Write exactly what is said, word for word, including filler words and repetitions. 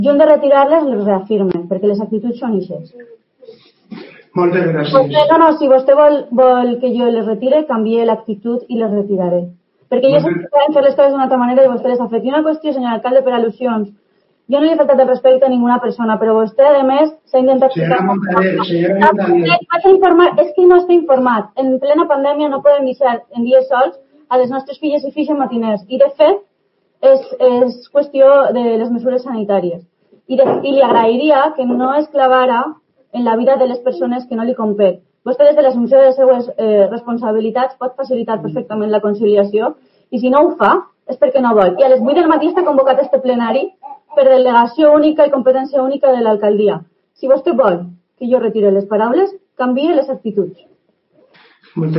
Jo hem de retirar-les les reafirme, perquè les actituds són ixes. Moltes gràcies. Vostè, no, no, si vostè vol, vol que jo les retire, canvie l'actitud i les retiraré. Perquè jo sé que poden fer les coses d'una altra manera i vostè les ha fet. I una qüestió, senyor alcalde, per al·lusions. Jo no li he faltat el respecte a ninguna persona, però vostè, a més, s'ha intentat... Senyora Montaner, senyora Montaner. És que no està informat. En plena pandèmia no podem deixar en dies sols a les nostres filles i fills en matiners. I, de fet, és, és qüestió de les mesures sanitàries. I, de, I li agrairia que no es clavara en la vida de les persones que no li compet. Vostè, des de l'assumpció de les seues eh, responsabilitats, pot facilitar perfectament la conciliació i si no ho fa és perquè no vol. I a les vuit del matí està convocat este plenari per delegació única i competència única de l'alcaldia. Si vostè vol que jo retire les paraules, canvie les actituds. Moltes